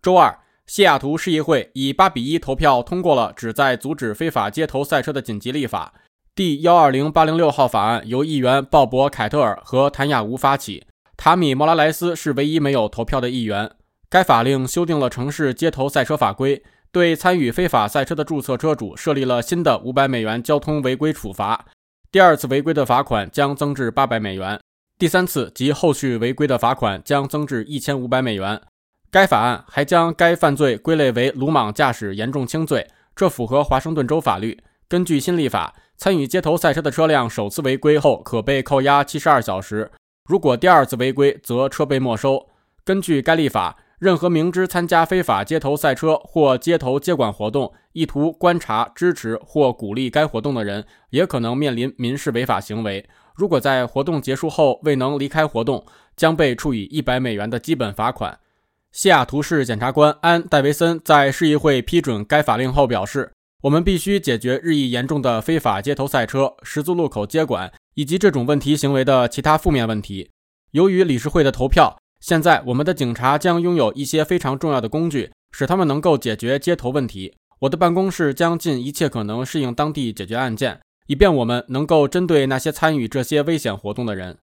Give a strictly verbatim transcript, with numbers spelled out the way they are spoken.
周二，西雅图市议会以八比一投票通过了旨在阻止非法街头赛车的紧急立法。第一二零八零六号法案由议员鲍勃·凯特尔和谭雅吾发起，塔米·莫拉莱斯是唯一没有投票的议员。该法令修订了城市街头赛车法规，对参与非法赛车的注册车主设立了新的五百美元交通违规处罚，第二次违规的罚款将增至八百美元，第三次及后续违规的罚款将增至一千五百美元。该法案还将该犯罪归类为鲁莽驾驶严重轻罪，这符合华盛顿州法律。根据新立法，参与街头赛车的车辆首次违规后可被扣押七十二小时，如果第二次违规则车被没收。根据该立法，任何明知参加非法街头赛车或街头接管活动，意图观察、支持或鼓励该活动的人，也可能面临民事违法行为。如果在活动结束后未能离开活动，将被处以一百美元的基本罚款。西雅图市检察官安·戴维森在市议会批准该法令后表示，我们必须解决日益严重的非法街头赛车、十字路口接管以及这种问题行为的其他负面问题。由于理事会的投票，现在我们的警察将拥有一些非常重要的工具，使他们能够解决街头问题。我的办公室将尽一切可能适应当地解决案件，以便我们能够针对那些参与这些危险活动的人。